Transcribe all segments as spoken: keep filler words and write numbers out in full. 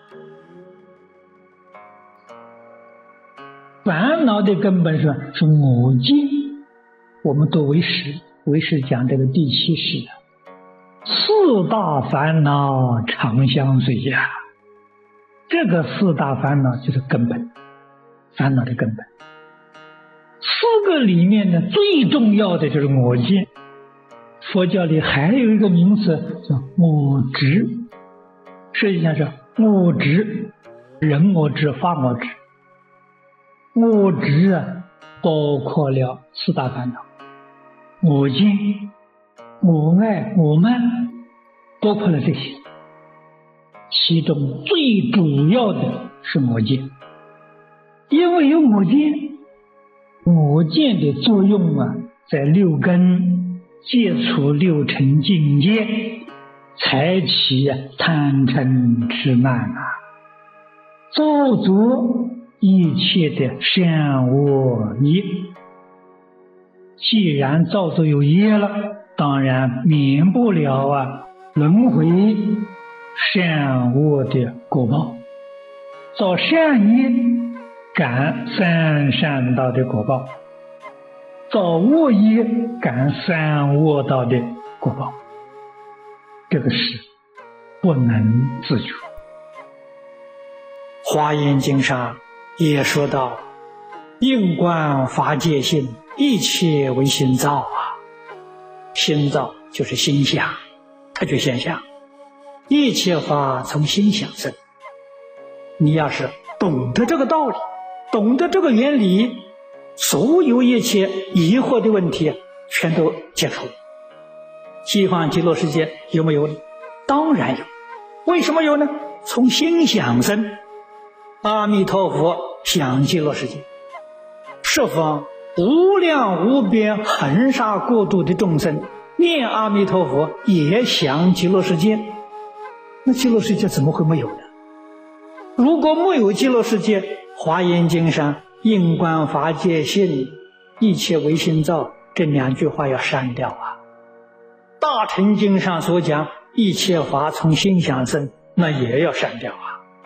烦恼的根本是是我见。我们读唯识，唯识讲这个第七识，四大烦恼常相随呀。这个四大烦恼就是根本，烦恼的根本。四个里面呢，最重要的就是我见。佛教里还有一个名词叫我执，实际上是我执，人我执、法我执。我执啊，包括了四大烦恼，我见、我爱、我慢，包括了这些。其中最主要的是我见，因为有我见，我见的作用啊，在六根接触六尘境界，才起贪嗔痴慢啊，造作一切的善恶业。既然造作有业了，当然免不了啊轮回善恶的果报。造善业感三善道的果报，造恶业感三恶道的果报，这个是不能自主。华严经上也说到，应观法界性，一切为心造啊。心造就是心想，它就现象，一切法从心想生。你要是懂得这个道理，懂得这个原理，所有一切疑惑的问题全都解除。西方极乐世界有没有呢？当然有。为什么有呢？从心想生。阿弥陀佛想极乐世界，十方无量无边恒沙国度的众生念阿弥陀佛也想极乐世界，那极乐世界怎么会没有呢？如果没有极乐世界，华严经上应观法界性，一切为心造，这两句话要删掉啊。大乘经上所讲一切法从心想生，那也要删掉啊。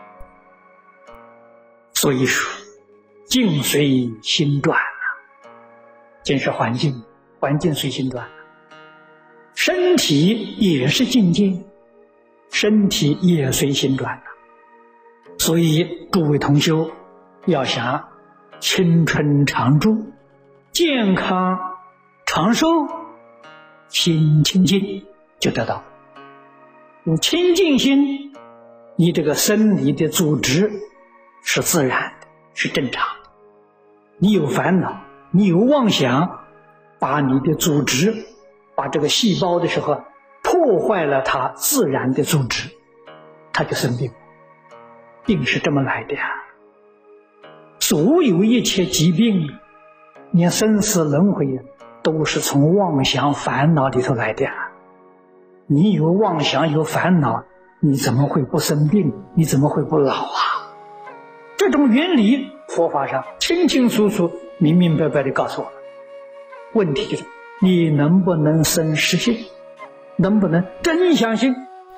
所以说境随心转啊，境是环境，环境随心转。身体也是境界，身体也随心转啊。所以诸位同修要想青春常驻、健康长寿，心清净就得到。有清净心，你这个生理的组织是自然的，是正常的。你有烦恼，你有妄想，把你的组织，把这个细胞的时候破坏了它自然的组织，它就生病。病是这么来的呀。所有一切疾病，连生死轮回都是从妄想烦恼里头来的呀。你有妄想有烦恼，你怎么会不生病？你怎么会不老啊？这种原理佛法上清清楚楚明明白白地告诉我们。问题就是你能不能生实信，能不能真相信？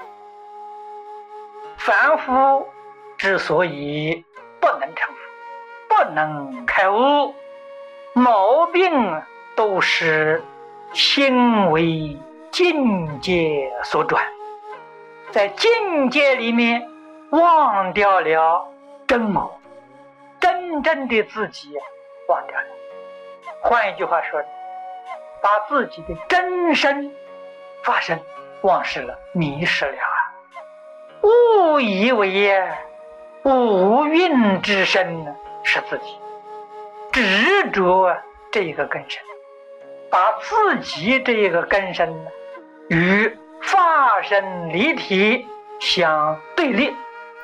凡夫之所以不能成佛，不能开悟，毛病都是心为境界所转，在境界里面忘掉了真毛，真正的自己忘掉了。换一句话说，把自己的真身发生忘失了，迷失了啊！误以为五蕴之身是自己，执着这个根身，把自己这个根身与法身离体相对立，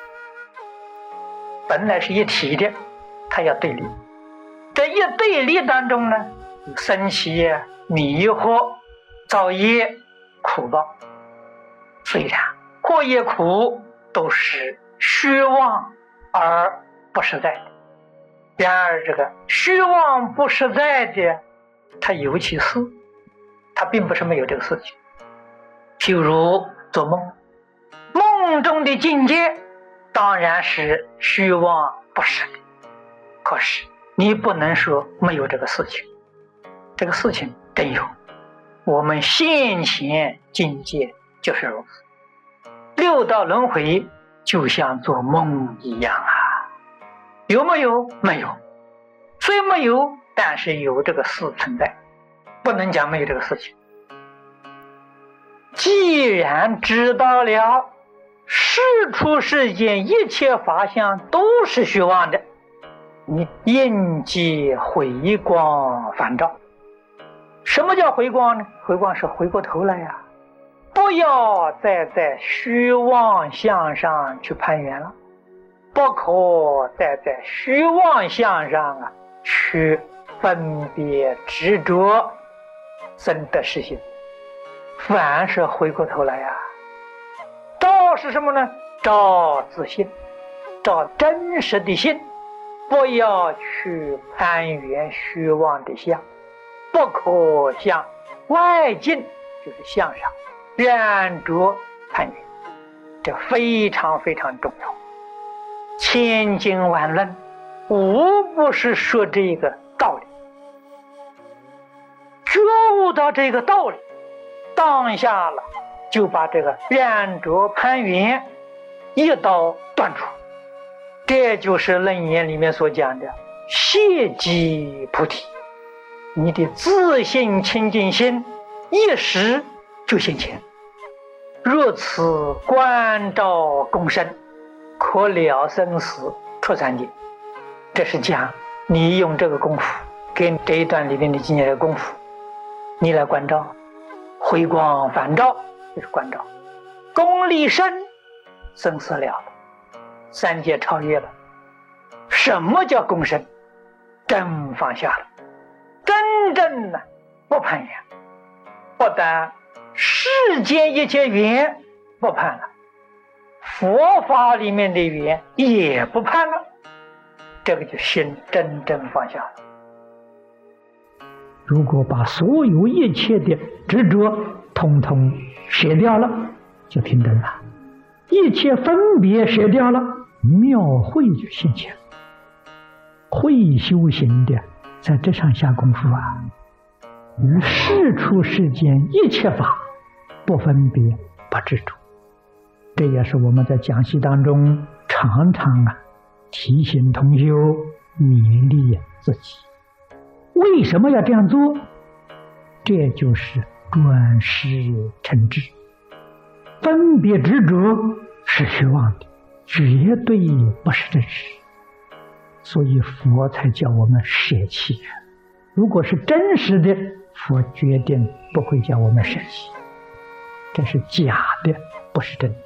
本来是一体的，它要对立。这一对立当中呢，生起迷惑、造业、苦报。虽然过业苦都是虚妄而不实在的，然而这个虚妄不实在的，它有其事，它并不是没有这个事情。譬如做梦，梦中的境界当然是虚妄不实的。可是你不能说没有这个事情，这个事情真有。我们现前境界就是如此，六道轮回就像做梦一样啊，有没有？没有。虽没有，但是有这个事存在，不能讲没有这个事情。既然知道了世出世间一切法相都是虚妄的，你应即回光返照。什么叫回光呢？回光是回过头来呀、啊，不要再在虚妄相上去攀缘了，不可再在虚妄相上啊去分别执着生得失心，凡是回过头来呀、啊，照是什么呢？照自信，照真实的心，不要去攀缘虚妄的相，不可向外境，就是向上染着攀缘，这非常非常重要。千经万论无不是说这个道理，觉悟到这个道理，当下了就把这个染着攀缘一刀断除。这就是楞严里面所讲的谢即菩提，你的自信清净心一时就现前。若此观照共生，可了生死出三界。这是讲你用这个功夫，跟这一段里面的经验的功夫，你来观照，回光返照就是观照，功力深，生死了了，三界超越了。什么叫共生？真放下了，真正的不攀缘，不但世间一切缘不攀了，佛法里面的缘也不攀了，这个就心真正放下了。如果把所有一切的执着统统舍掉了，就平等了，一切分别舍掉了，妙慧就现前。会修行的在这上下功夫啊，于世出世间一切法不分别不执着，这也是我们在讲习当中常常啊提醒同修勉励自己。为什么要这样做？这就是转识成智。分别执着是虚妄的，绝对不是真实，所以佛才叫我们舍弃。如果是真实的，佛决定不会叫我们舍弃，这是假的，不是真的。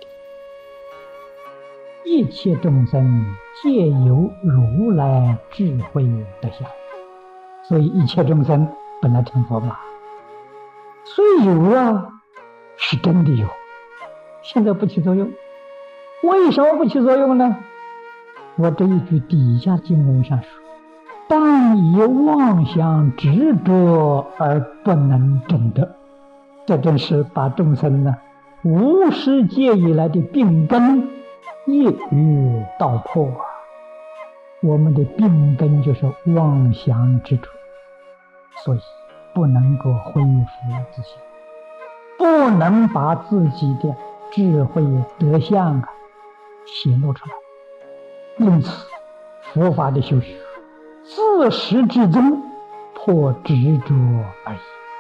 一切众生皆由如来智慧得相，所以一切众生本来成佛法，虽有啊，是真的有，现在不起作用。为什么不起作用呢？我这一句底下经文上说，但以妄想执着而不能证得，这正是把众生呢无始界以来的病根一语道破啊！我们的病根就是妄想执着，所以不能够恢复自信，不能把自己的智慧德相啊显露出来。因此佛法的修学自始至终破执着而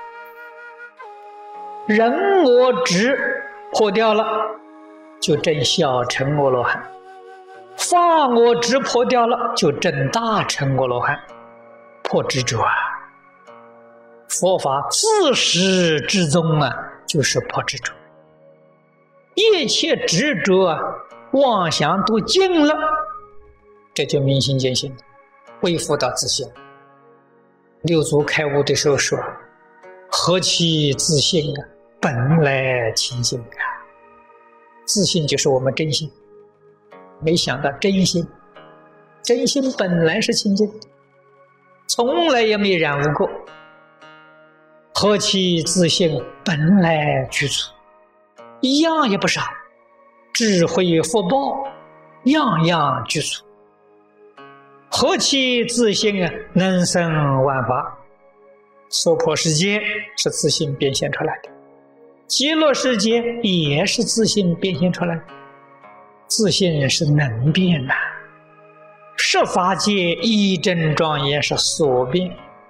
已。人我执破掉了，就证小乘阿罗汉；法我执破掉了，就证大乘阿罗汉。破执着啊，佛法自始至终啊，就是破执着。一切执着啊，妄想都尽了，这就明心见性，恢复到自信。六祖开悟的时候说：“何其自信啊，本来清净啊！”自信就是我们真心。没想到真心，真心本来是清净的，从来也没染污过。何其自信，本来具足，一样也不少。智慧福报样样具足。何其自性啊，能生万法。娑婆世界是自性变现出来的，极乐世界也是自性变现出来的。自性是能变的，十法界一真庄严是所变。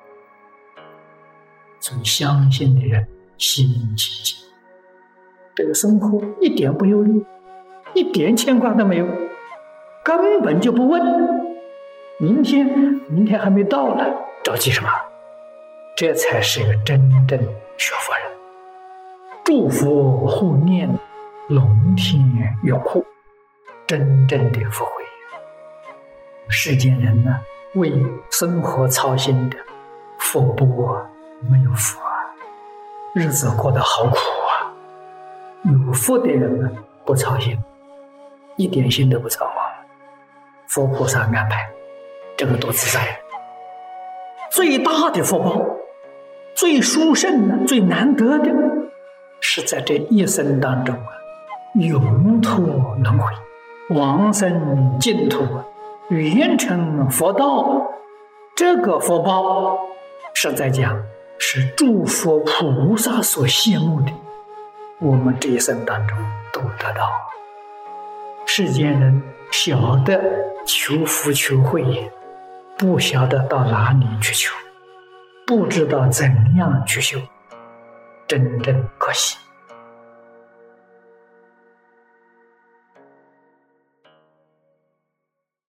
所以相信的人心清净，这个生活一点不忧虑，一点牵挂都没有，根本就不问明天，明天还没到呢，着急什么？这才是一个真正学佛人。诸佛护念，龙天拥护，真正的福慧。世间人呢，为生活操心的，福不没有福啊，日子过得好苦啊。有福的人呢，不操心，一点心都不操啊。佛菩萨安排，这个多自在。最大的福报，最殊胜的、最难得的，是在这一生当中啊，永脱轮回，往生净土，圆成佛道。这个福报实在讲是诸佛菩萨所羡慕的，我们这一生当中都得到。世间人晓得求福求慧，不晓得到哪里去求，不知道怎样去修，真正可惜。